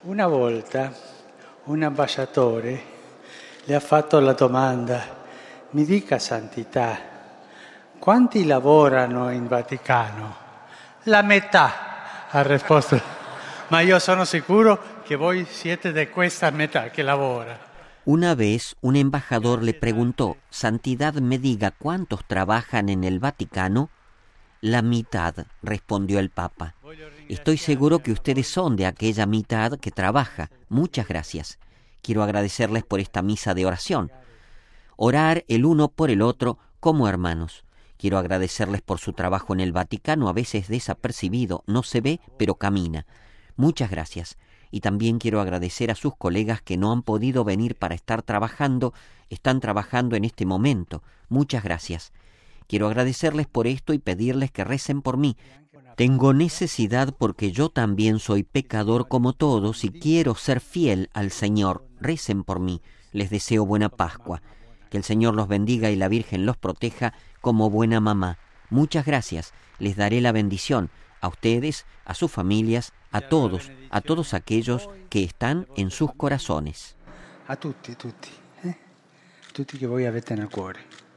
Una volta un ambasciatore le ha fatto la domanda: mi dica santità, quanti lavorano in Vaticano? La metà, ha risposto, ma io sono sicuro che voi siete di questa metà che lavora. Una vez un embajador le preguntó: Santidad, me diga, ¿cuántos trabajan en el Vaticano? La mitad, respondió el Papa. Estoy seguro que ustedes son de aquella mitad que trabaja. Muchas gracias. Quiero agradecerles por esta misa de oración. Orar el uno por el otro como hermanos. Quiero agradecerles por su trabajo en el Vaticano, a veces desapercibido, no se ve, pero camina. Muchas gracias. Y también quiero agradecer a sus colegas que no han podido venir para estar trabajando, están trabajando en este momento. Muchas gracias. Quiero agradecerles por esto y pedirles que recen por mí. Tengo necesidad porque yo también soy pecador como todos y quiero ser fiel al Señor. Recen por mí. Les deseo buena Pascua. Que el Señor los bendiga y la Virgen los proteja como buena mamá. Muchas gracias. Les daré la bendición a ustedes, a sus familias, a todos aquellos que están en sus corazones. A tutti, tutti che voi avete nel cuore.